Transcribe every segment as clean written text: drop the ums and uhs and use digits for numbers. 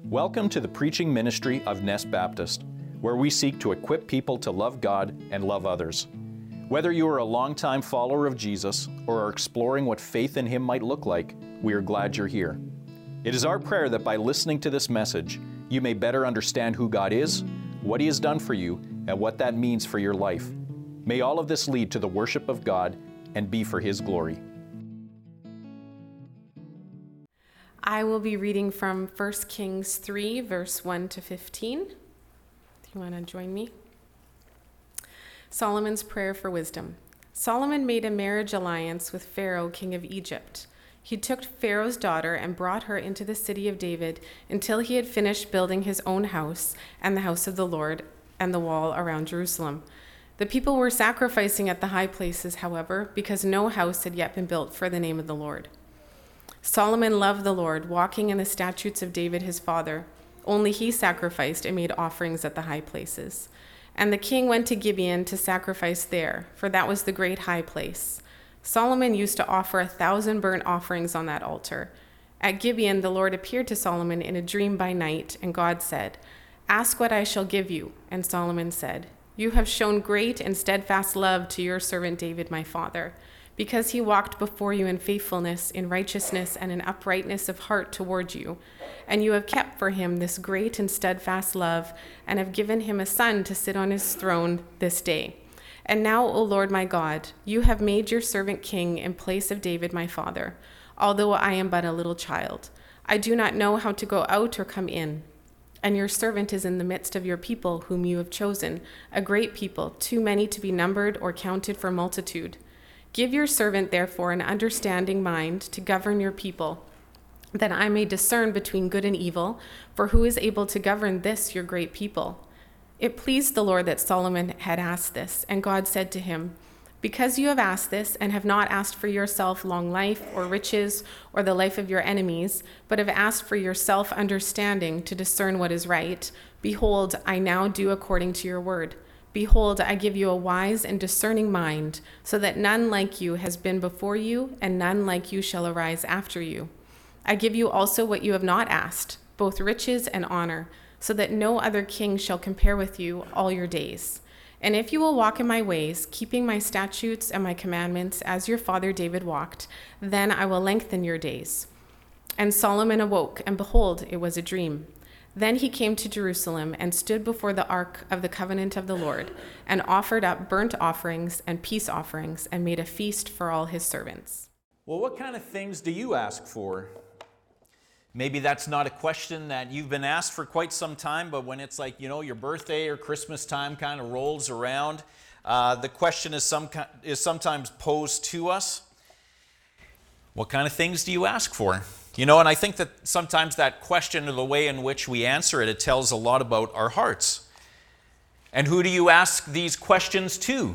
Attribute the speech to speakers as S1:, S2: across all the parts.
S1: Welcome to the preaching ministry of Nest Baptist, where we seek to equip people to love God and love others. Whether you are a longtime follower of Jesus or are exploring what faith in Him might look like, we are glad you're here. It is our prayer that by listening to this message, you may better understand who God is, what He has done for you, and what that means for your life. May all of this lead to the worship of God and be for His glory.
S2: I will be reading from 1 Kings 3, verse 1 to 15. Do you want to join me? Solomon's prayer for wisdom. Solomon made a marriage alliance with Pharaoh, king of Egypt. He took Pharaoh's daughter and brought her into the city of David until he had finished building his own house and the house of the Lord and the wall around Jerusalem. The people were sacrificing at the high places, however, because no house had yet been built for the name of the Lord. Solomon loved the Lord, walking in the statutes of David his father. Only he sacrificed and made offerings at the high places. And the king went to Gibeon to sacrifice there, for that was the great high place. Solomon used to offer 1,000 burnt offerings on that altar. At Gibeon, the Lord appeared to Solomon in a dream by night, and God said, "Ask what I shall give you." And Solomon said, "You have shown great and steadfast love to your servant David my father, because he walked before you in faithfulness, in righteousness, and in uprightness of heart toward you. And you have kept for him this great and steadfast love, and have given him a son to sit on his throne this day. And now, O Lord my God, you have made your servant king in place of David my father, although I am but a little child. I do not know how to go out or come in. And your servant is in the midst of your people whom you have chosen, a great people, too many to be numbered or counted for multitude. Give your servant, therefore, an understanding mind to govern your people, that I may discern between good and evil, for who is able to govern this, your great people?" It pleased the Lord that Solomon had asked this, and God said to him, "Because you have asked this, and have not asked for yourself long life, or riches, or the life of your enemies, but have asked for yourself understanding to discern what is right, behold, I now do according to your word. Behold, I give you a wise and discerning mind, so that none like you has been before you, and none like you shall arise after you. I give you also what you have not asked, both riches and honor, so that no other king shall compare with you all your days. And if you will walk in my ways, keeping my statutes and my commandments, as your father David walked, then I will lengthen your days." And Solomon awoke, and behold, it was a dream. Then he came to Jerusalem and stood before the ark of the covenant of the Lord, and offered up burnt offerings and peace offerings, and made a feast for all his servants.
S1: Well, what kind of things do you ask for? Maybe that's not a question that you've been asked for quite some time, but when it's like, your birthday or Christmas time kind of rolls around, the question is sometimes posed to us. What kind of things do you ask for? And I think that sometimes that question or the way in which we answer it, it tells a lot about our hearts. And who do you ask these questions to?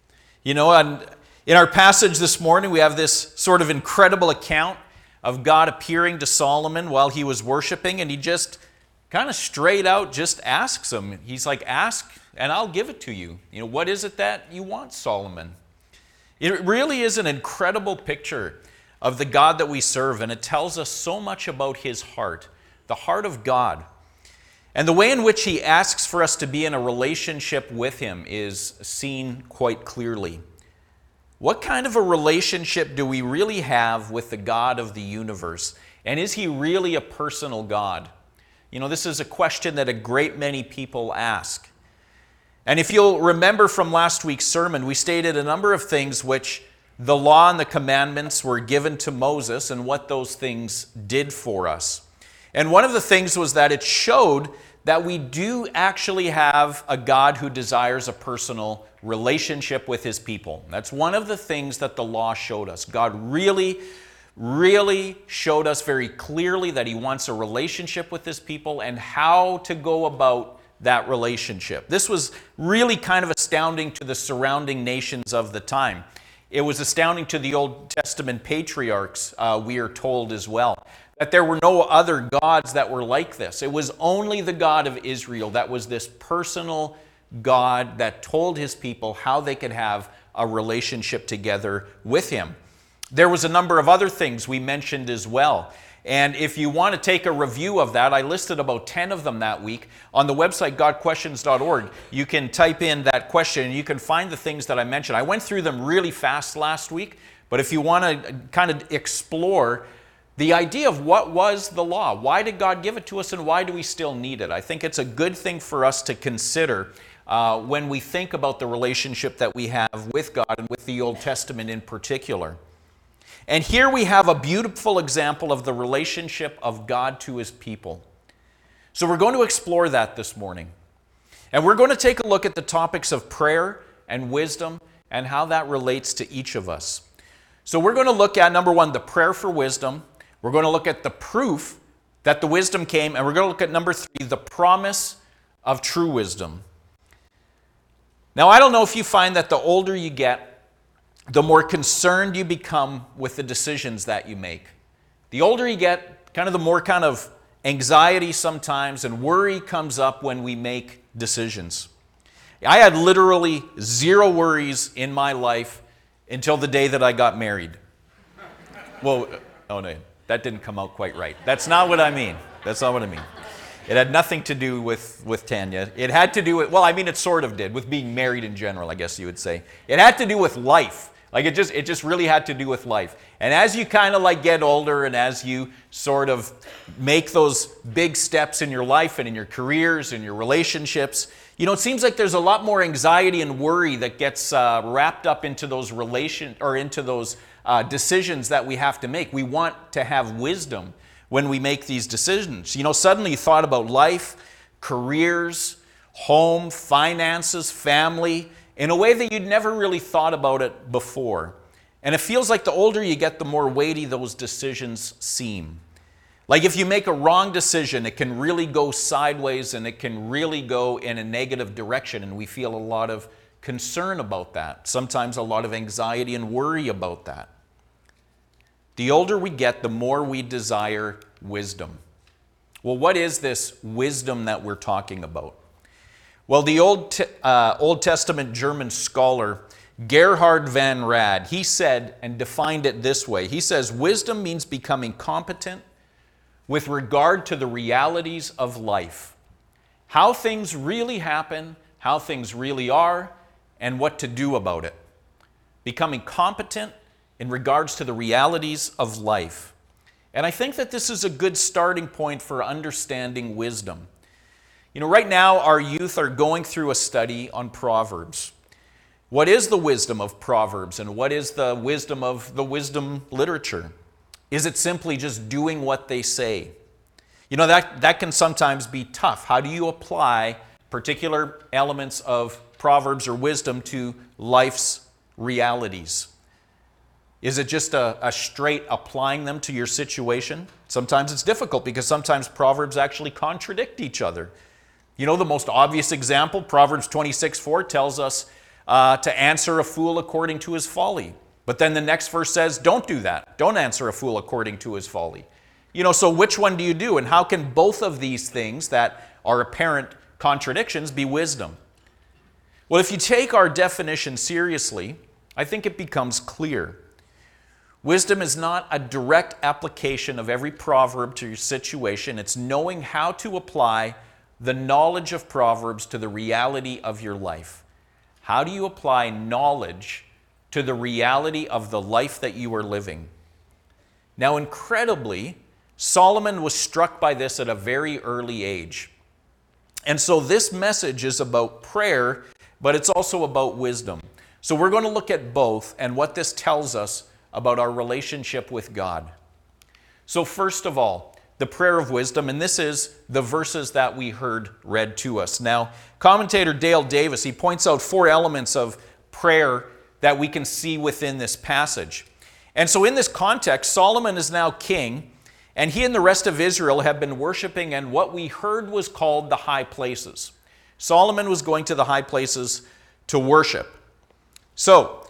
S1: And in our passage this morning, we have this sort of incredible account of God appearing to Solomon while he was worshiping, and he just kind of straight out just asks him. He's like, "Ask, and I'll give it to you. What is it that you want, Solomon?" It really is an incredible picture of the God that we serve, and it tells us so much about his heart, the heart of God. And the way in which he asks for us to be in a relationship with him is seen quite clearly. What kind of a relationship do we really have with the God of the universe? And is he really a personal God? This is a question that a great many people ask. And if you'll remember from last week's sermon, we stated a number of things which the law and the commandments were given to Moses and what those things did for us. And one of the things was that it showed that we do actually have a God who desires a personal relationship with his people. That's one of the things that the law showed us. God really, really showed us very clearly that he wants a relationship with his people and how to go about that relationship. This was really kind of astounding to the surrounding nations of the time. It was astounding to the Old Testament patriarchs, we are told as well, that there were no other gods that were like this. It was only the God of Israel that was this personal God that told his people how they could have a relationship together with him. There was a number of other things we mentioned as well. And if you want to take a review of that, I listed about 10 of them that week. On the website, godquestions.org, you can type in that question and you can find the things that I mentioned. I went through them really fast last week, but if you want to kind of explore the idea of what was the law, why did God give it to us, and why do we still need it, I think it's a good thing for us to consider when we think about the relationship that we have with God and with the Old Testament in particular. And here we have a beautiful example of the relationship of God to his people. So we're going to explore that this morning. And we're going to take a look at the topics of prayer and wisdom and how that relates to each of us. So we're going to look at, number one, the prayer for wisdom. We're going to look at the proof that the wisdom came. And we're going to look at number three, the promise of true wisdom. Now, I don't know if you find that the older you get, the more concerned you become with the decisions that you make. The older you get, kind of the more kind of anxiety sometimes and worry comes up when we make decisions. I had literally zero worries in my life until the day that I got married. Well, oh no, that didn't come out quite right. That's not what I mean. That's not what I mean. It had nothing to do with Tanya. It had to do with, well, I mean, it sort of did, with being married in general, I guess you would say. It had to do with life. Like it just really had to do with life. And as you kind of like get older and as you sort of make those big steps in your life and in your careers and your relationships, you know, it seems like there's a lot more anxiety and worry that gets wrapped up into those decisions that we have to make. We want to have wisdom when we make these decisions. You know, suddenly you thought about life, careers, home, finances, family, in a way that you'd never really thought about it before. And it feels like the older you get, the more weighty those decisions seem. Like if you make a wrong decision, it can really go sideways and it can really go in a negative direction, and we feel a lot of concern about that. Sometimes a lot of anxiety and worry about that. The older we get, the more we desire wisdom. Well, what is this wisdom that we're talking about? Well, the Old Testament German scholar Gerhard van Rad, he said and defined it this way. He says, wisdom means becoming competent with regard to the realities of life, how things really happen, how things really are, and what to do about it. Becoming competent in regards to the realities of life. And I think that this is a good starting point for understanding wisdom. You know, right now our youth are going through a study on Proverbs. What is the wisdom of Proverbs and what is the wisdom of the wisdom literature? Is it simply just doing what they say? You know, that can sometimes be tough. How do you apply particular elements of Proverbs or wisdom to life's realities? Is it just a straight applying them to your situation? Sometimes it's difficult because sometimes Proverbs actually contradict each other. You know, the most obvious example, Proverbs 26:4 tells us to answer a fool according to his folly. But then the next verse says, don't do that. Don't answer a fool according to his folly. You know, so which one do you do? And how can both of these things that are apparent contradictions be wisdom? Well, if you take our definition seriously, I think it becomes clear. Wisdom is not a direct application of every proverb to your situation. It's knowing how to apply the knowledge of Proverbs to the reality of your life. How do you apply knowledge to the reality of the life that you are living? Now, incredibly, Solomon was struck by this at a very early age. And so this message is about prayer, but it's also about wisdom. So we're going to look at both and what this tells us about our relationship with God. So first of all, the prayer of wisdom, and this is the verses that we heard read to us. Now, commentator Dale Davis, he points out 4 elements of prayer that we can see within this passage. And so in this context, Solomon is now king, and he and the rest of Israel have been worshiping in what we heard was called the high places. Solomon was going to the high places to worship. So,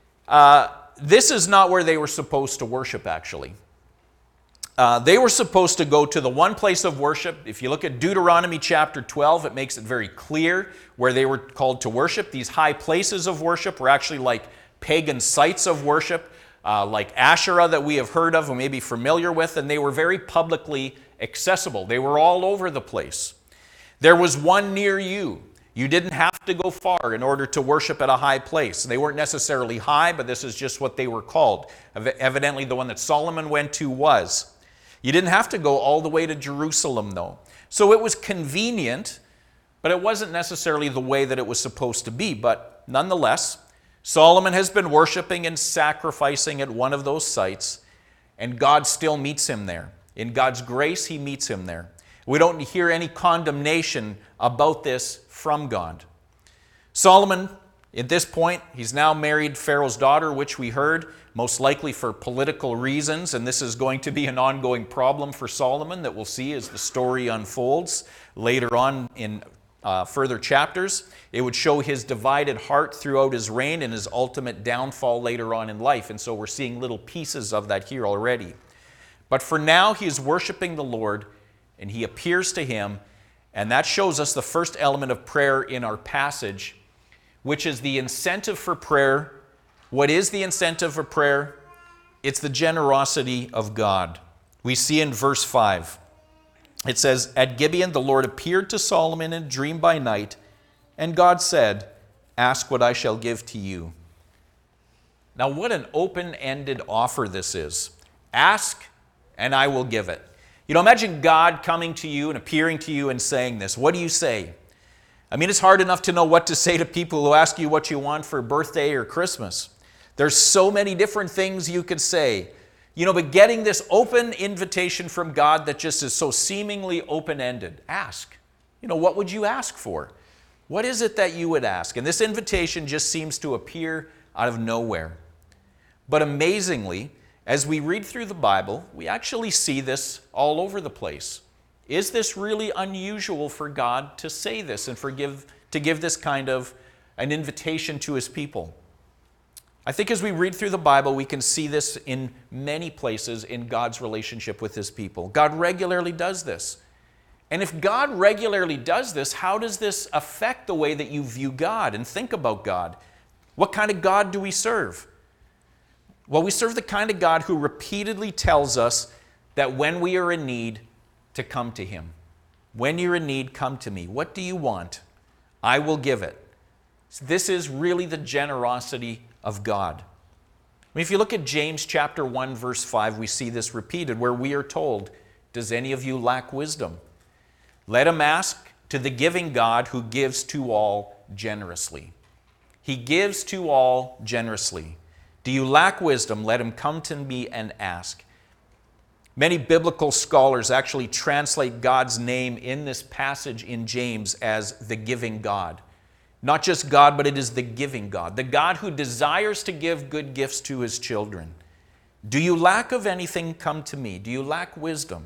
S1: this is not where they were supposed to worship, actually. They were supposed to go to the one place of worship. If you look at Deuteronomy chapter 12, it makes it very clear where they were called to worship. These high places of worship were actually like pagan sites of worship. like Asherah that we have heard of and may be familiar with, and they were very publicly accessible. They were all over the place. There was one near you. You didn't have to go far in order to worship at a high place. They weren't necessarily high, but this is just what they were called. Evidently, the one that Solomon went to was. You didn't have to go all the way to Jerusalem, though. So it was convenient, but it wasn't necessarily the way that it was supposed to be. But nonetheless, Solomon has been worshiping and sacrificing at one of those sites, and God still meets him there. In God's grace, he meets him there. We don't hear any condemnation about this from God. Solomon, at this point, he's now married Pharaoh's daughter, which we heard, most likely for political reasons, and this is going to be an ongoing problem for Solomon that we'll see as the story unfolds later on in further chapters. It would show his divided heart throughout his reign and his ultimate downfall later on in life, and so we're seeing little pieces of that here already. But for now, he is worshiping the Lord, and he appears to him, and that shows us the first element of prayer in our passage, which is the incentive for prayer. What is the incentive for prayer? It's the generosity of God. We see in verse 5, it says, "At Gibeon the Lord appeared to Solomon in a dream by night, and God said, 'Ask what I shall give to you.'" Now what an open-ended offer this is. Ask, and I will give it. You know, imagine God coming to you and appearing to you and saying this. What do you say? I mean, it's hard enough to know what to say to people who ask you what you want for birthday or Christmas. There's so many different things you could say. You know, but getting this open invitation from God that just is so seemingly open-ended. Ask. You know, what would you ask for? What is it that you would ask? And this invitation just seems to appear out of nowhere. But amazingly, as we read through the Bible, we actually see this all over the place. Is this really unusual for God to say this and to give this kind of an invitation to his people? I think as we read through the Bible, we can see this in many places in God's relationship with his people. God regularly does this. And if God regularly does this, how does this affect the way that you view God and think about God? What kind of God do we serve? Well, we serve the kind of God who repeatedly tells us that when we are in need, to come to him. When you're in need, come to me. What do you want? I will give it. This is really the generosity of God. I mean, if you look at James chapter 1, verse 5, we see this repeated where we are told, "Does any of you lack wisdom? Let him ask to the giving God who gives to all generously." He gives to all generously. Do you lack wisdom? Let him come to me and ask. Many biblical scholars actually translate God's name in this passage in James as the giving God. Not just God, but it is the giving God, the God who desires to give good gifts to his children. Do you lack of anything? Come to me. Do you lack wisdom?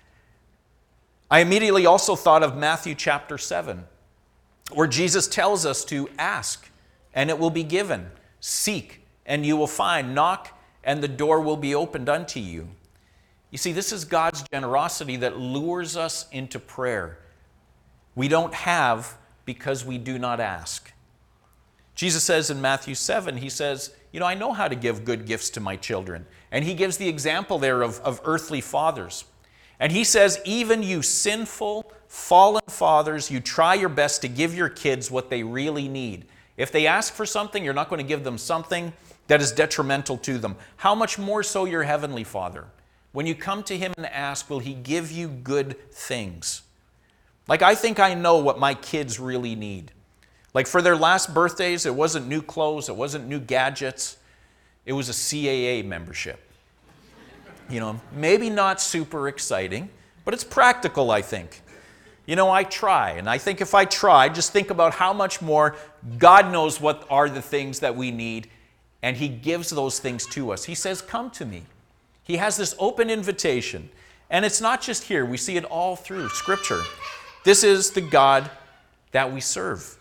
S1: I immediately also thought of Matthew chapter 7, where Jesus tells us to ask, and it will be given. Seek, and you will find. Knock, and the door will be opened unto you. You see, this is God's generosity that lures us into prayer. We don't have because we do not ask. Jesus says in Matthew 7, he says, you know, I know how to give good gifts to my children. And he gives the example there of earthly fathers. And he says, even you sinful, fallen fathers, you try your best to give your kids what they really need. If they ask for something, you're not going to give them something that is detrimental to them. How much more so your heavenly Father? When you come to him and ask, will he give you good things? Like, I think I know what my kids really need. Like, for their last birthdays, it wasn't new clothes, it wasn't new gadgets. It was a CAA membership. You know, maybe not super exciting, but it's practical, I think. You know, I try, and I think if I try, just think about how much more God knows what are the things that we need, and he gives those things to us. He says, come to me. He has this open invitation, and it's not just here. We see it all through Scripture. This is the God that we serve.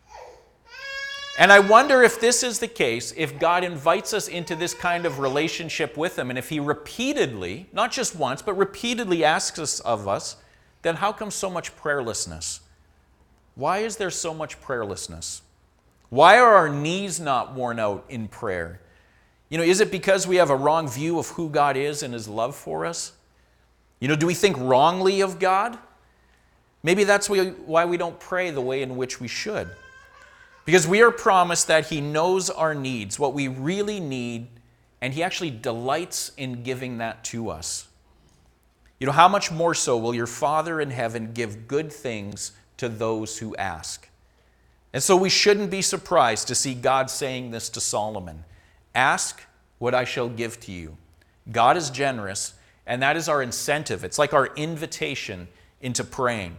S1: And I wonder if this is the case, if God invites us into this kind of relationship with him, and if he repeatedly, not just once, but repeatedly asks us of us, then how come so much prayerlessness? Why is there so much prayerlessness? Why are our knees not worn out in prayer? Is it because we have a wrong view of who God is and his love for us? Do we think wrongly of God? Maybe that's why we don't pray the way in which we should. Because we are promised that he knows our needs, what we really need, and he actually delights in giving that to us. How much more so will your Father in heaven give good things to those who ask? And so we shouldn't be surprised to see God saying this to Solomon. Ask what I shall give to you. God is generous, and that is our incentive. It's like our invitation into praying.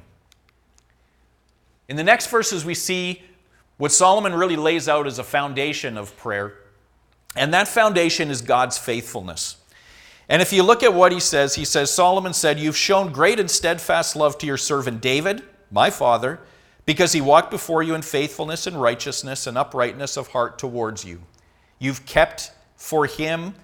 S1: In the next verses, we see what Solomon really lays out as a foundation of prayer, and that foundation is God's faithfulness. And if you look at what he says, Solomon said, "You've shown great and steadfast love to your servant David, my father, because he walked before you in faithfulness and righteousness and uprightness of heart towards you. You've kept for him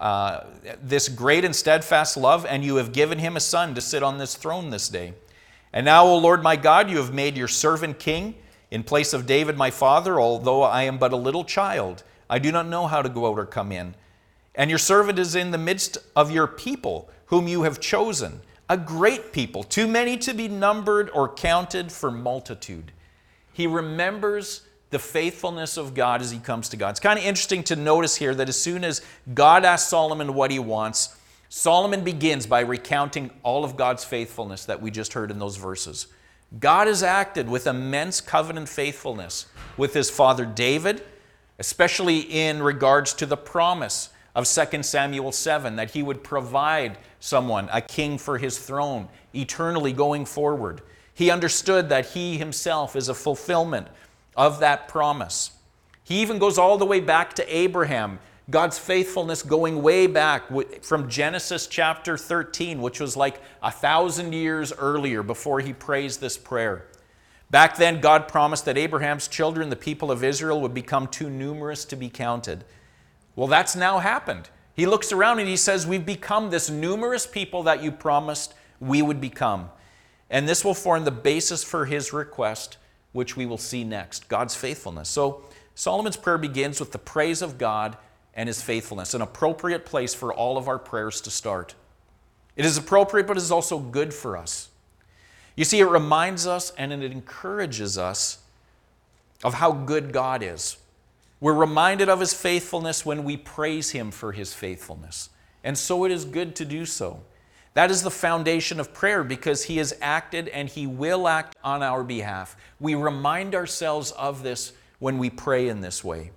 S1: this great and steadfast love, and you have given him a son to sit on this throne this day. And now, O Lord my God, you have made your servant king in place of David my father, although I am but a little child. I do not know how to go out or come in. And your servant is in the midst of your people, whom you have chosen, a great people, too many to be numbered or counted for multitude." He remembers the faithfulness of God as he comes to God. It's kind of interesting to notice here that as soon as God asks Solomon what he wants, Solomon begins by recounting all of God's faithfulness that we just heard in those verses. God has acted with immense covenant faithfulness with his father David, especially in regards to the promise of 2 Samuel 7, that he would provide someone, a king for his throne, eternally going forward. He understood that he himself is a fulfillment of that promise. He even goes all the way back to Abraham, God's faithfulness going way back from Genesis chapter 13, which was like 1,000 years earlier before he prays this prayer. Back then, God promised that Abraham's children, the people of Israel, would become too numerous to be counted. Well, that's now happened. He looks around and he says, we've become this numerous people that you promised we would become. And this will form the basis for his request, which we will see next, God's faithfulness. So Solomon's prayer begins with the praise of God and his faithfulness, an appropriate place for all of our prayers to start. It is appropriate, but it is also good for us. You see, it reminds us and it encourages us of how good God is. We're reminded of his faithfulness when we praise him for his faithfulness. And so it is good to do so. That is the foundation of prayer because he has acted and he will act on our behalf. We remind ourselves of this when we pray in this way.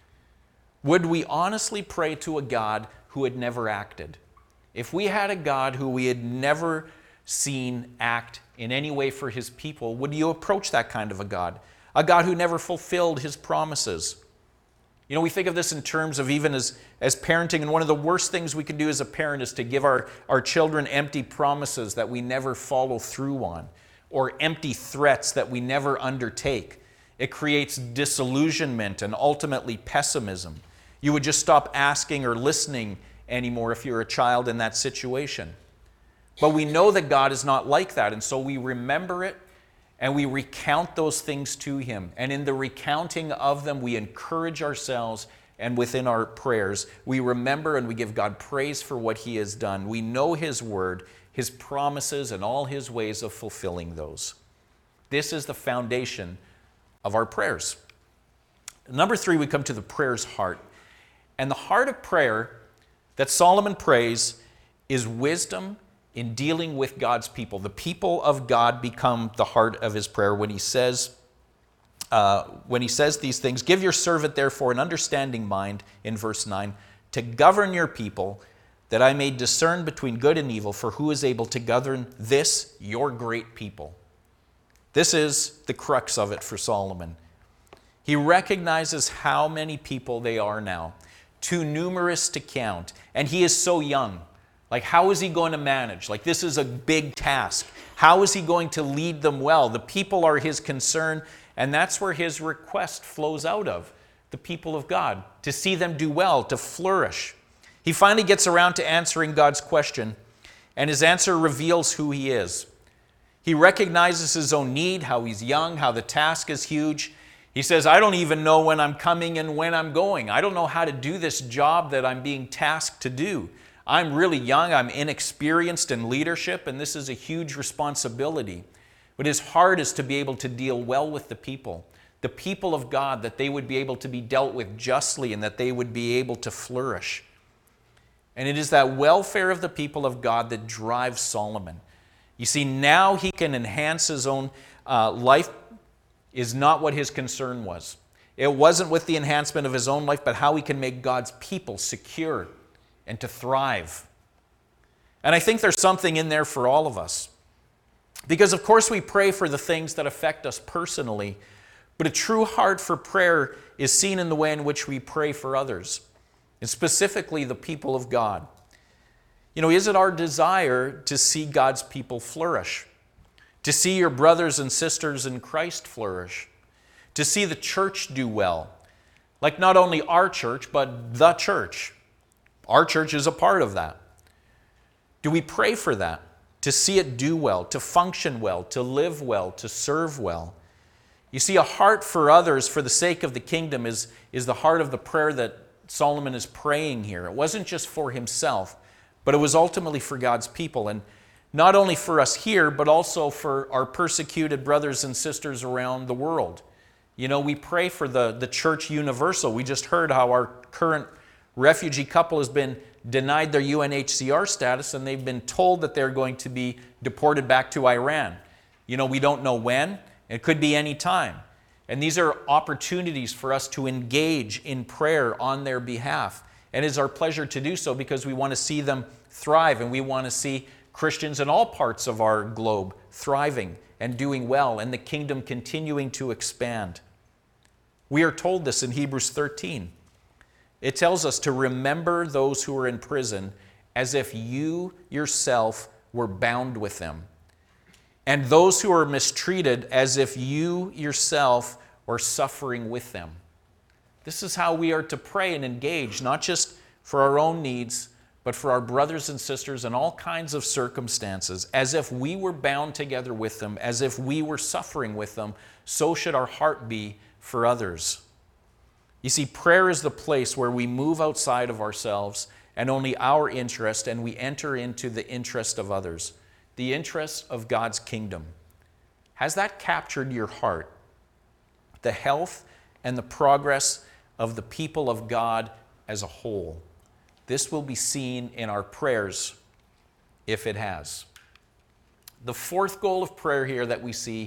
S1: Would we honestly pray to a God who had never acted? If we had a God who we had never seen act in any way for his people, would you approach that kind of a God? A God who never fulfilled his promises? We think of this in terms of even as parenting, and one of the worst things we can do as a parent is to give our children empty promises that we never follow through on, or empty threats that we never undertake. It creates disillusionment and ultimately pessimism. You would just stop asking or listening anymore if you're a child in that situation. But we know that God is not like that, and so we remember it and we recount those things to him. And in the recounting of them, we encourage ourselves, and within our prayers, we remember and we give God praise for what he has done. We know his word, his promises, and all his ways of fulfilling those. This is the foundation of our prayers. Number 3, we come to the prayer's heart. And the heart of prayer that Solomon prays is wisdom in dealing with God's people. The people of God become the heart of his prayer when he says these things. Give your servant therefore an understanding mind, in verse 9, to govern your people, that I may discern between good and evil, for who is able to govern this, your great people? This is the crux of it for Solomon. He recognizes how many people they are now, too numerous to count, and he is so young. Like, how is he going to manage? Like, this is a big task. How is he going to lead them well? The people are his concern, and that's where his request flows out of, the people of God, to see them do well, to flourish. He finally gets around to answering God's question, and his answer reveals who he is. He recognizes his own need, how he's young, how the task is huge. He says, I don't even know when I'm coming and when I'm going. I don't know how to do this job that I'm being tasked to do. I'm really young, I'm inexperienced in leadership, and this is a huge responsibility. But his heart is to be able to deal well with the people of God, that they would be able to be dealt with justly and that they would be able to flourish. And it is that welfare of the people of God that drives Solomon. You see, now he can enhance his own life is not what his concern was. It wasn't with the enhancement of his own life, but how he can make God's people secure and to thrive. And I think there's something in there for all of us. Because of course we pray for the things that affect us personally, but a true heart for prayer is seen in the way in which we pray for others, and specifically the people of God. You know, is it our desire to see God's people flourish? To see your brothers and sisters in Christ flourish? To see the church do well? Like not only our church, but the church. Our church is a part of that. Do we pray for that? To see it do well, to function well, to live well, to serve well. You see, a heart for others for the sake of the kingdom is the heart of the prayer that Solomon is praying here. It wasn't just for himself, but it was ultimately for God's people. And not only for us here, but also for our persecuted brothers and sisters around the world. You know, we pray for the church universal. We just heard how our current refugee couple has been denied their UNHCR status, and they've been told that they're going to be deported back to Iran. You know, we don't know when. It could be any time. And these are opportunities for us to engage in prayer on their behalf. And it's our pleasure to do so because we want to see them thrive, and we want to see Christians in all parts of our globe thriving and doing well, and the kingdom continuing to expand. We are told this in Hebrews 13. It tells us to remember those who are in prison as if you yourself were bound with them, and those who are mistreated as if you yourself were suffering with them. This is how we are to pray and engage, not just for our own needs, but for our brothers and sisters in all kinds of circumstances, as if we were bound together with them, as if we were suffering with them. So should our heart be for others. You see, prayer is the place where we move outside of ourselves and only our interest, and we enter into the interest of others, the interest of God's kingdom. Has that captured your heart? The health and the progress of the people of God as a whole. This will be seen in our prayers if it has. The fourth goal of prayer here that we see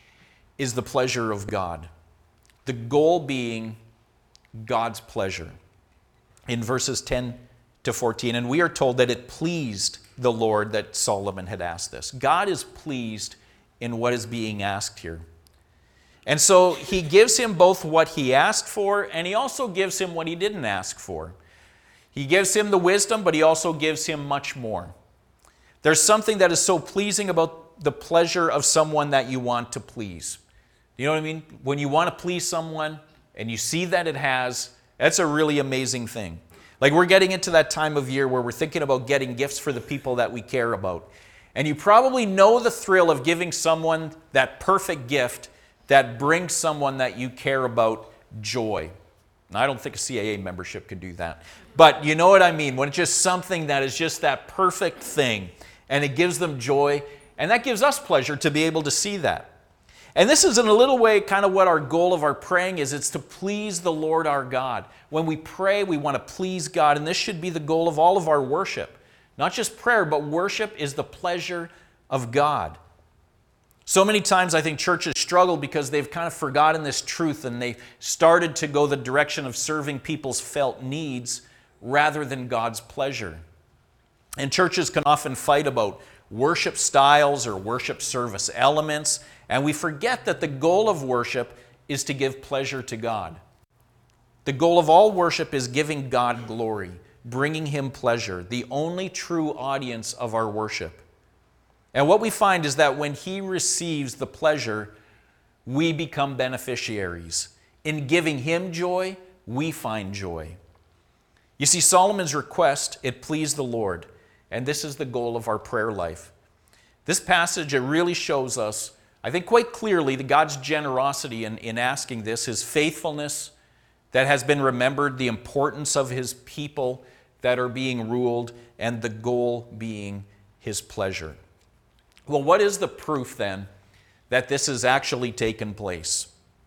S1: is the pleasure of God. The goal being God's pleasure. In verses 10 to 14, and we are told that it pleased the Lord that Solomon had asked this. God is pleased in what is being asked here. And so he gives him both what he asked for, and he also gives him what he didn't ask for. He gives him the wisdom, but he also gives him much more. There's something that is so pleasing about the pleasure of someone that you want to please. You know what I mean? When you want to please someone and you see that it has, that's a really amazing thing. Like we're getting into that time of year where we're thinking about getting gifts for the people that we care about. And you probably know the thrill of giving someone that perfect gift that brings someone that you care about joy. I don't think a CAA membership could do that. But you know what I mean, when it's just something that is just that perfect thing, and it gives them joy, and that gives us pleasure to be able to see that. And this is in a little way kind of what our goal of our praying is. It's to please the Lord our God. When we pray, we want to please God, and this should be the goal of all of our worship. Not just prayer, but worship is the pleasure of God. So many times I think churches struggle because they've kind of forgotten this truth, and they've started to go the direction of serving people's felt needs rather than God's pleasure. And churches can often fight about worship styles or worship service elements, and we forget that the goal of worship is to give pleasure to God. The goal of all worship is giving God glory, bringing Him pleasure, the only true audience of our worship. And what we find is that when He receives the pleasure, we become beneficiaries. In giving Him joy, we find joy. You see, Solomon's request, it pleased the Lord, and this is the goal of our prayer life. This passage, it really shows us I think quite clearly that God's generosity in asking this, his faithfulness that has been remembered, the importance of his people that are being ruled, and the goal being his pleasure. Well, what is the proof then that this has actually taken place?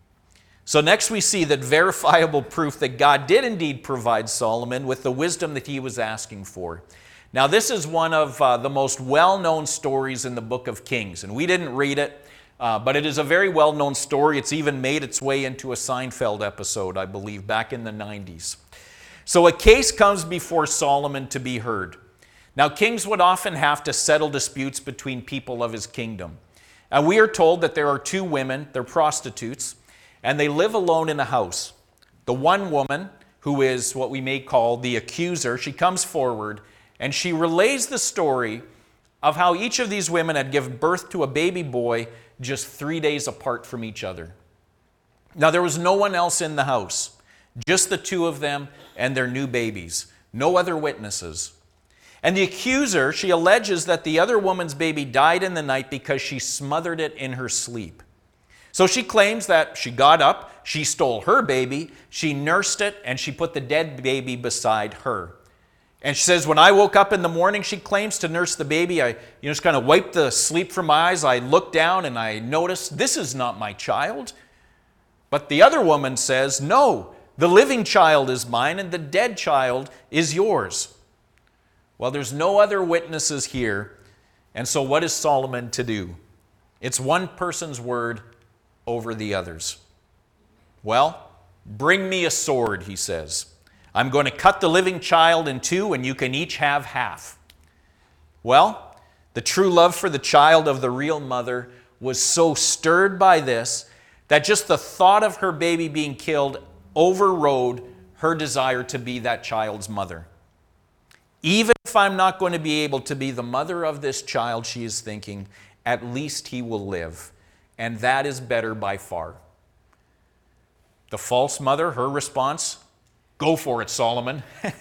S1: So next we see that verifiable proof that God did indeed provide Solomon with the wisdom that he was asking for. Now this is one of the most well-known stories in the book of Kings, and we didn't read it, but it is a very well-known story. It's even made its way into a Seinfeld episode, I believe, back in the 90s. So a case comes before Solomon to be heard. Now kings would often have to settle disputes between people of his kingdom. And we are told that there are two women, they're prostitutes, and they live alone in a house. The one woman, who is what we may call the accuser, she comes forward and she relays the story of how each of these women had given birth to a baby boy just 3 days apart from each other. Now there was no one else in the house, just the two of them and their new babies, no other witnesses. And the accuser, she alleges that the other woman's baby died in the night because she smothered it in her sleep. So she claims that she got up, she stole her baby, she nursed it, and she put the dead baby beside her. And she says, when I woke up in the morning, she claims to nurse the baby, I just kind of wiped the sleep from my eyes, I looked down and I noticed, this is not my child. But the other woman says, no, the living child is mine and the dead child is yours. Well, there's no other witnesses here, and so what is Solomon to do? It's one person's word over the others. Well, bring me a sword, he says. I'm going to cut the living child in two, and you can each have half. Well, the true love for the child of the real mother was so stirred by this that just the thought of her baby being killed overrode her desire to be that child's mother. Even if I'm not going to be able to be the mother of this child, she is thinking, at least he will live. And that is better by far. The false mother, her response, go for it, Solomon.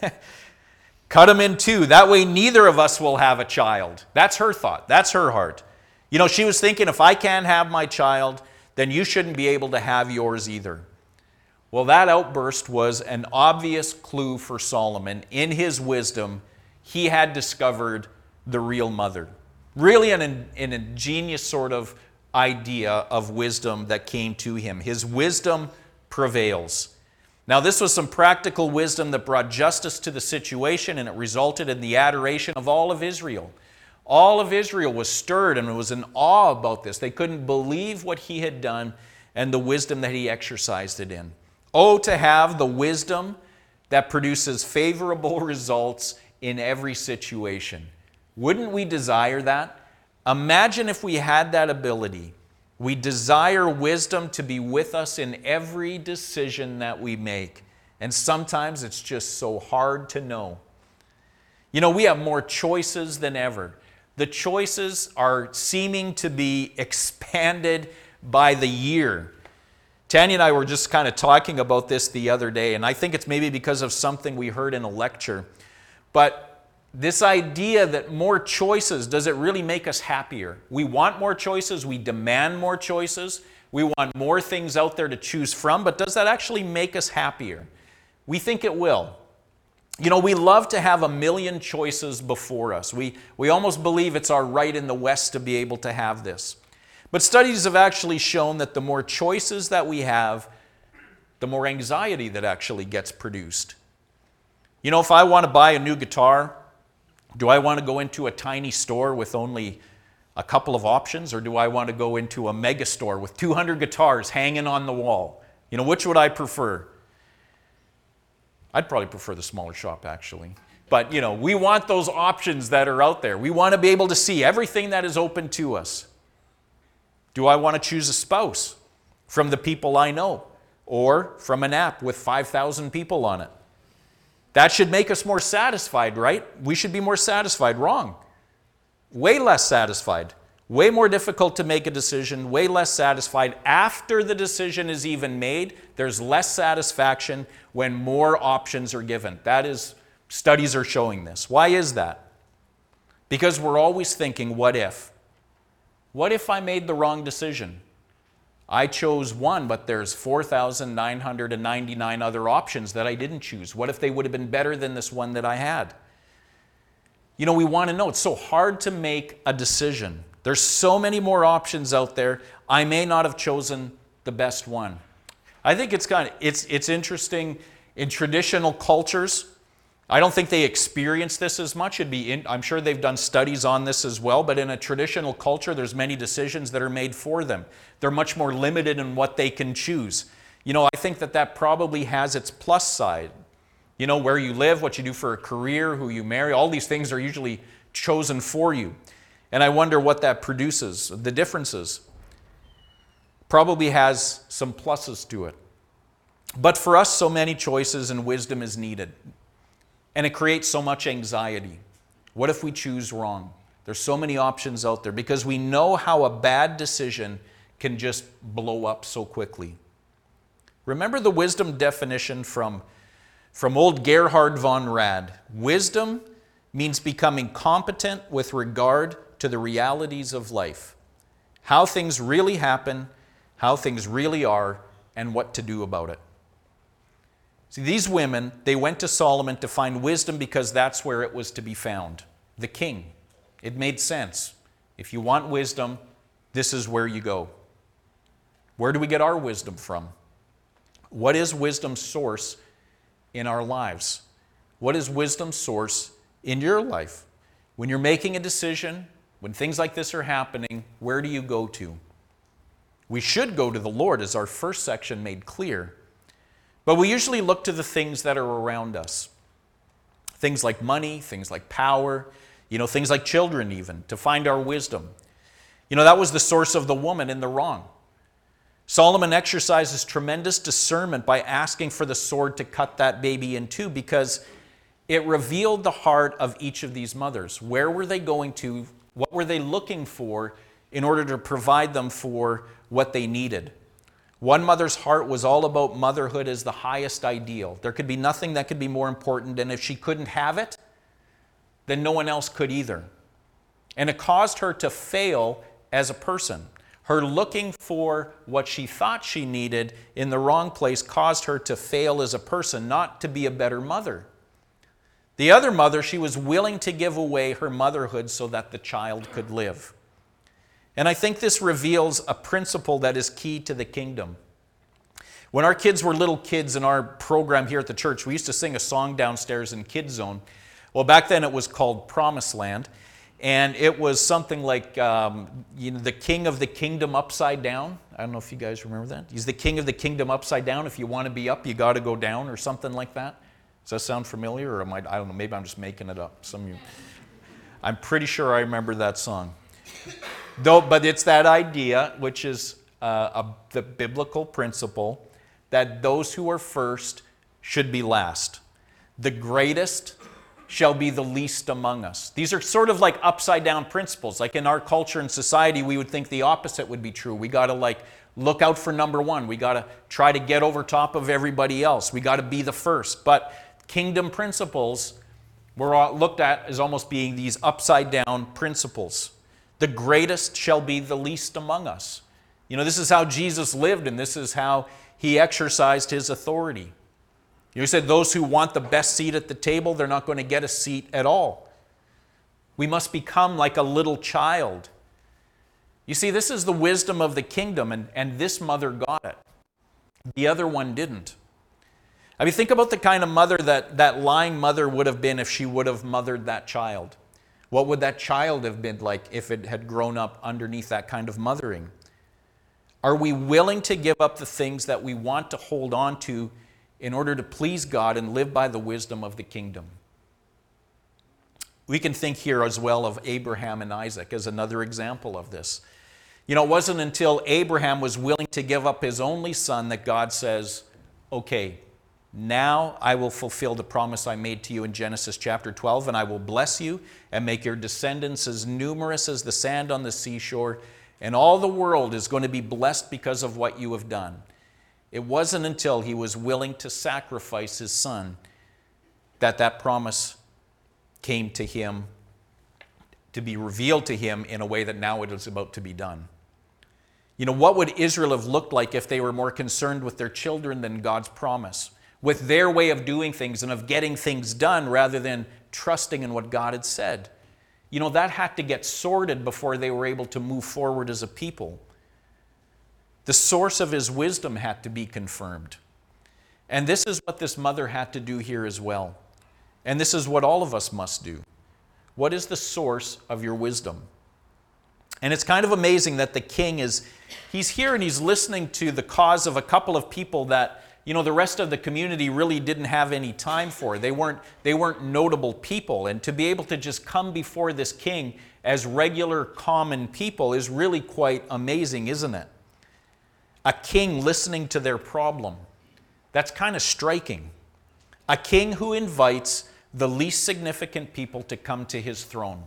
S1: Cut him in two. That way neither of us will have a child. That's her thought. That's her heart. You know, she was thinking, if I can't have my child, then you shouldn't be able to have yours either. Well, that outburst was an obvious clue for Solomon. In his wisdom, he had discovered the real mother. Really an ingenious sort of idea of wisdom that came to him. His wisdom prevails. Now, this was some practical wisdom that brought justice to the situation, and it resulted in the adoration of all of Israel. All of Israel was stirred and was in awe about this. They couldn't believe what he had done and the wisdom that he exercised it in. Oh, to have the wisdom that produces favorable results in every situation. Wouldn't we desire that? Imagine if we had that ability. We desire wisdom to be with us in every decision that we make. And sometimes it's just so hard to know. You know, we have more choices than ever. The choices are seeming to be expanded by the year. Tanya and I were just kind of talking about this the other day, and I think it's maybe because of something we heard in a lecture. But this idea that more choices, does it really make us happier? We want more choices, we demand more choices, we want more things out there to choose from, but does that actually make us happier? We think it will. You know, we love to have a million choices before us. We almost believe it's our right in the West to be able to have this. But studies have actually shown that the more choices that we have, the more anxiety that actually gets produced. You know, if I want to buy a new guitar, do I want to go into a tiny store with only a couple of options, or do I want to go into a mega store with 200 guitars hanging on the wall? You know, which would I prefer? I'd probably prefer the smaller shop, actually. But, you know, we want those options that are out there. We want to be able to see everything that is open to us. Do I want to choose a spouse from the people I know, or from an app with 5,000 people on it? That should make us more satisfied, right? We should be more satisfied. Wrong. Way less satisfied. Way more difficult to make a decision. Way less satisfied after the decision is even made. There's less satisfaction when more options are given. That is, studies are showing this. Why is that? Because we're always thinking, what if? What if I made the wrong decision? I chose one, but there's 4,999 other options that I didn't choose. What if they would have been better than this one that I had? You know, we want to know. It's so hard to make a decision. There's so many more options out there. I may not have chosen the best one. I think it's interesting in traditional cultures. I don't think they experience this as much. I'm sure they've done studies on this as well, but in a traditional culture, there's many decisions that are made for them. They're much more limited in what they can choose. You know, I think that probably has its plus side. You know, where you live, what you do for a career, who you marry, all these things are usually chosen for you. And I wonder what that produces, the differences. Probably has some pluses to it. But for us, so many choices and wisdom is needed. And it creates so much anxiety. What if we choose wrong? There's so many options out there because we know how a bad decision can just blow up so quickly. Remember the wisdom definition from old Gerhard von Rad. Wisdom means becoming competent with regard to the realities of life. How things really happen, how things really are, and what to do about it. See, these women, they went to Solomon to find wisdom because that's where it was to be found. The king. It made sense. If you want wisdom, this is where you go. Where do we get our wisdom from? What is wisdom's source in our lives? What is wisdom's source in your life? When you're making a decision, when things like this are happening, where do you go to? We should go to the Lord, as our first section made clear. But we usually look to the things that are around us. Things like money, things like power, things like children even, to find our wisdom. That was the source of the woman in the wrong. Solomon exercises tremendous discernment by asking for the sword to cut that baby in two because it revealed the heart of each of these mothers. Where were they going to? What were they looking for in order to provide them for what they needed? One mother's heart was all about motherhood as the highest ideal. There could be nothing that could be more important, and if she couldn't have it, then no one else could either. And it caused her to fail as a person. Her looking for what she thought she needed in the wrong place caused her to fail as a person, not to be a better mother. The other mother, she was willing to give away her motherhood so that the child could live. And I think this reveals a principle that is key to the kingdom. When our kids were little kids in our program here at the church, we used to sing a song downstairs in Kids Zone. Well, back then it was called Promised Land. And it was something like, the king of the kingdom upside down. I don't know if you guys remember that. He's the king of the kingdom upside down. If you want to be up, you got to go down, or something like that. Does that sound familiar? Or I don't know, maybe I'm just making it up. Some of you. I'm pretty sure I remember that song. But it's that idea, which is the biblical principle, that those who are first should be last. The greatest shall be the least among us. These are sort of like upside down principles. Like in our culture and society, we would think the opposite would be true. We got to look out for number one. We got to try to get over top of everybody else. We got to be the first. But kingdom principles were looked at as almost being these upside down principles. The greatest shall be the least among us. This is how Jesus lived, and this is how he exercised his authority. He said those who want the best seat at the table, they're not going to get a seat at all. We must become like a little child. You see, this is the wisdom of the kingdom, and this mother got it. The other one didn't. I mean, think about the kind of mother that lying mother would have been if she would have mothered that child. What would that child have been like if it had grown up underneath that kind of mothering? Are we willing to give up the things that we want to hold on to in order to please God and live by the wisdom of the kingdom? We can think here as well of Abraham and Isaac as another example of this. It wasn't until Abraham was willing to give up his only son that God says, okay, now I will fulfill the promise I made to you in Genesis chapter 12, and I will bless you and make your descendants as numerous as the sand on the seashore, and all the world is going to be blessed because of what you have done. It wasn't until he was willing to sacrifice his son that promise came to him to be revealed to him in a way that now it is about to be done. You know, what would Israel have looked like if they were more concerned with their children than God's promise, with their way of doing things and of getting things done rather than trusting in what God had said? You know, that had to get sorted before they were able to move forward as a people. The source of his wisdom had to be confirmed. And this is what this mother had to do here as well. And this is what all of us must do. What is the source of your wisdom? And it's kind of amazing that the king he's here and he's listening to the cause of a couple of people that, you know, the rest of the community really didn't have any time for. They weren't notable people. And to be able to just come before this king as regular, common people is really quite amazing, isn't it? A king listening to their problem. That's kind of striking. A king who invites the least significant people to come to his throne.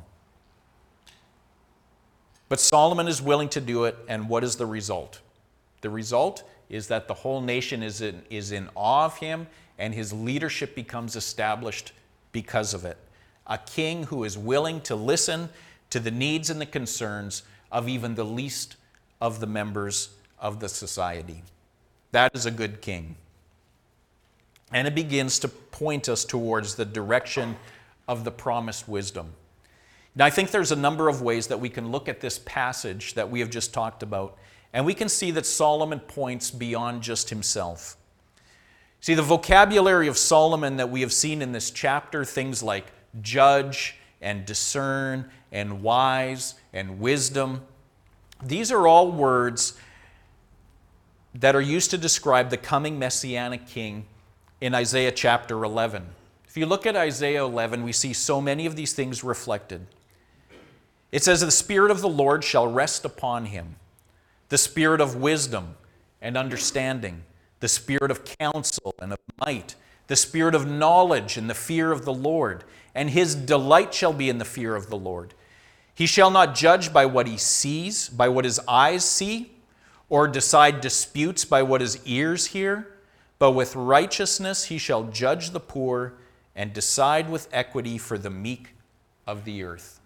S1: But Solomon is willing to do it, and what is the result? The result is that the whole nation is in awe of him, and his leadership becomes established because of it. A king who is willing to listen to the needs and the concerns of even the least of the members of the society. That is a good king. And it begins to point us towards the direction of the promised wisdom. Now, I think there's a number of ways that we can look at this passage that we have just talked about, and we can see that Solomon points beyond just himself. See, the vocabulary of Solomon that we have seen in this chapter, things like judge and discern and wise and wisdom, these are all words that are used to describe the coming Messianic king in Isaiah chapter 11. If you look at Isaiah 11, we see so many of these things reflected. It says, "The Spirit of the Lord shall rest upon him, the Spirit of wisdom and understanding, the Spirit of counsel and of might, the Spirit of knowledge and the fear of the Lord, and his delight shall be in the fear of the Lord. He shall not judge by what he sees, by what his eyes see, or decide disputes by what his ears hear, but with righteousness he shall judge the poor and decide with equity for the meek of the earth."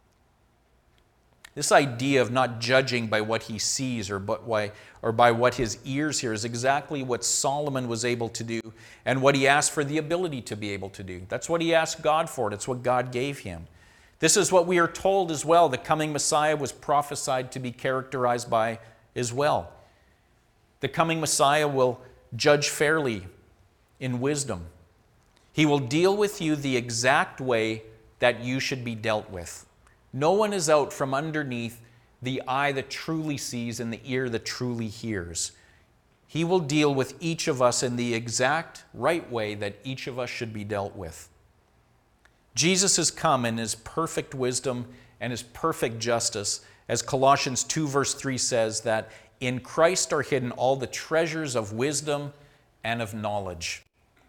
S1: This idea of not judging by what he sees or by what his ears hear is exactly what Solomon was able to do and what he asked for the ability to be able to do. That's what he asked God for. That's what God gave him. This is what we are told as well. The coming Messiah was prophesied to be characterized by as well. The coming Messiah will judge fairly in wisdom. He will deal with you the exact way that you should be dealt with. No one is out from underneath the eye that truly sees and the ear that truly hears. He will deal with each of us in the exact right way that each of us should be dealt with. Jesus has come in his perfect wisdom and his perfect justice, as Colossians 2 verse 3 says, that in Christ are hidden all the treasures of wisdom and of knowledge.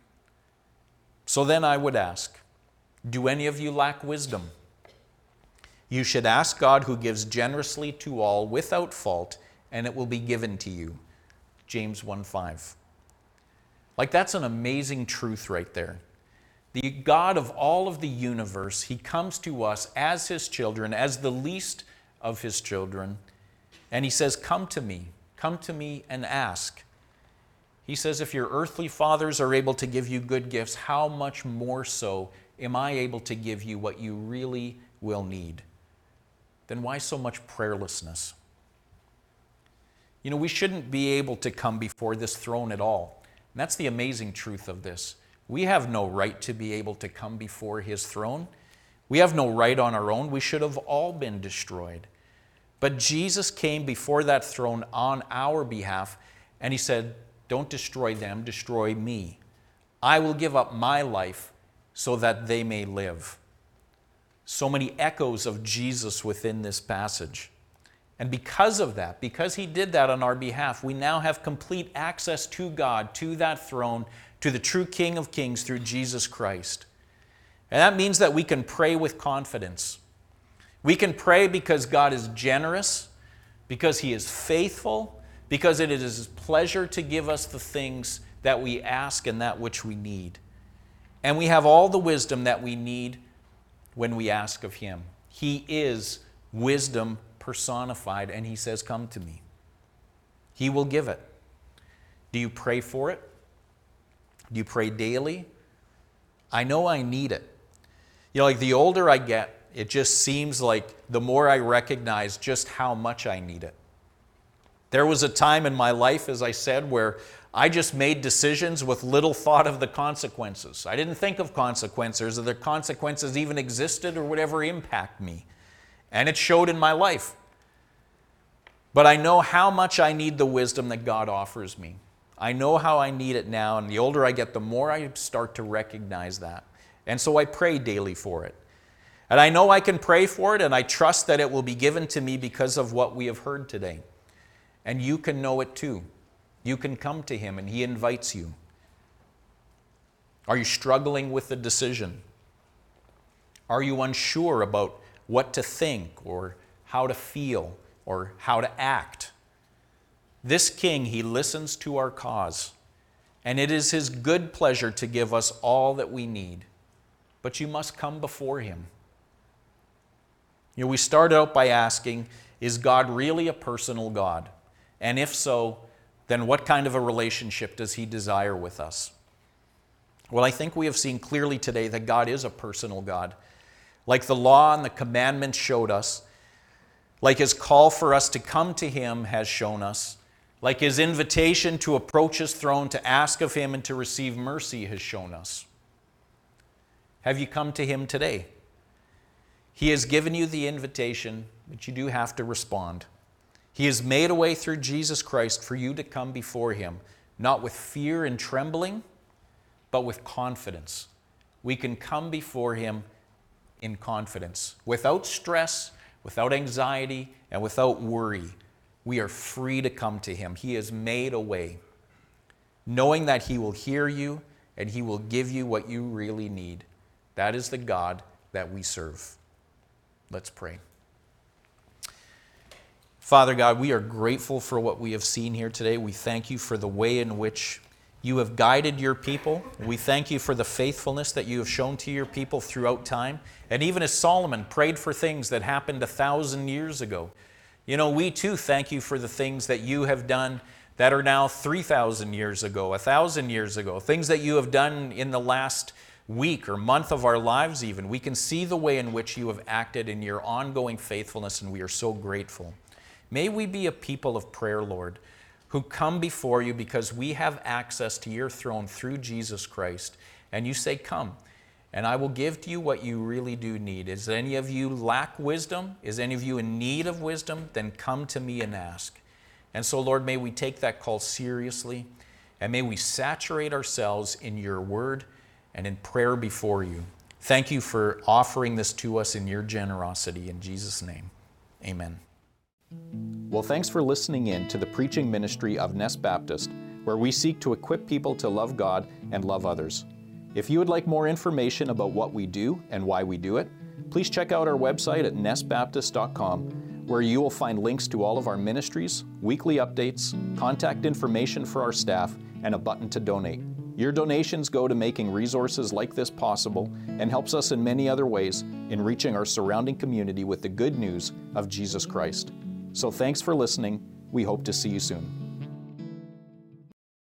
S1: So then I would ask, do any of you lack wisdom? You should ask God, who gives generously to all without fault, and it will be given to you. James 1:5. Like, that's an amazing truth right there. The God of all of the universe, he comes to us as his children, as the least of his children, and he says, come to me and ask. He says, if your earthly fathers are able to give you good gifts, how much more so am I able to give you what you really will need? Then why so much prayerlessness? You know, we shouldn't be able to come before this throne at all. And that's the amazing truth of this. We have no right to be able to come before his throne. We have no right on our own. We should have all been destroyed. But Jesus came before that throne on our behalf, and he said, don't destroy them, destroy me. I will give up my life so that they may live. So many echoes of Jesus within this passage. And because of that, because he did that on our behalf, we now have complete access to God, to that throne, to the true King of Kings through Jesus Christ. And that means that we can pray with confidence. We can pray because God is generous, because he is faithful, because it is his pleasure to give us the things that we ask and that which we need. And we have all the wisdom that we need when we ask of him. He is wisdom personified, and he says, come to me. He will give it. Do you pray for it? Do you pray daily? I know I need it. Like the older I get, it just seems like the more I recognize just how much I need it. There was a time in my life, as I said, where I just made decisions with little thought of the consequences. I didn't think of consequences, or the consequences even existed or would ever impact me. And it showed in my life. But I know how much I need the wisdom that God offers me. I know how I need it now, and the older I get, the more I start to recognize that. And so I pray daily for it. And I know I can pray for it, and I trust that it will be given to me because of what we have heard today. And you can know it too. You can come to him, and he invites you. Are you struggling with the decision? Are you unsure about what to think or how to feel or how to act? This king, he listens to our cause, and it is his good pleasure to give us all that we need. But you must come before him. We started out by asking, is God really a personal God? And if so, then what kind of a relationship does he desire with us? Well, I think we have seen clearly today that God is a personal God. Like the law and the commandments showed us, like his call for us to come to him has shown us, like his invitation to approach his throne, to ask of him and to receive mercy has shown us. Have you come to him today? He has given you the invitation, but you do have to respond. He has made a way through Jesus Christ for you to come before him, not with fear and trembling, but with confidence. We can come before him in confidence, without stress, without anxiety, and without worry. We are free to come to him. He has made a way, knowing that he will hear you and he will give you what you really need. That is the God that we serve. Let's pray. Father God, we are grateful for what we have seen here today. We thank you for the way in which you have guided your people. We thank you for the faithfulness that you have shown to your people throughout time. And even as Solomon prayed for things that happened 1,000 years ago, we too thank you for the things that you have done that are now 3,000 years ago, 1,000 years ago, things that you have done in the last week or month of our lives even. We can see the way in which you have acted in your ongoing faithfulness, and we are so grateful. May we be a people of prayer, Lord, who come before you because we have access to your throne through Jesus Christ. And you say, come, and I will give to you what you really do need. Is any of you lack wisdom? Is any of you in need of wisdom? Then come to me and ask. And so, Lord, may we take that call seriously, and may we saturate ourselves in your word and in prayer before you. Thank you for offering this to us in your generosity. In Jesus' name, amen. Well, thanks for listening in to the preaching ministry of Ness Baptist, where we seek to equip people to love God and love others. If you would like more information about what we do and why we do it, please check out our website at nessbaptist.com, where you will find links to all of our ministries, weekly updates, contact information for our staff, and a button to donate. Your donations go to making resources like this possible and helps us in many other ways in reaching our surrounding community with the good news of Jesus Christ. So thanks for listening. We hope to see you soon.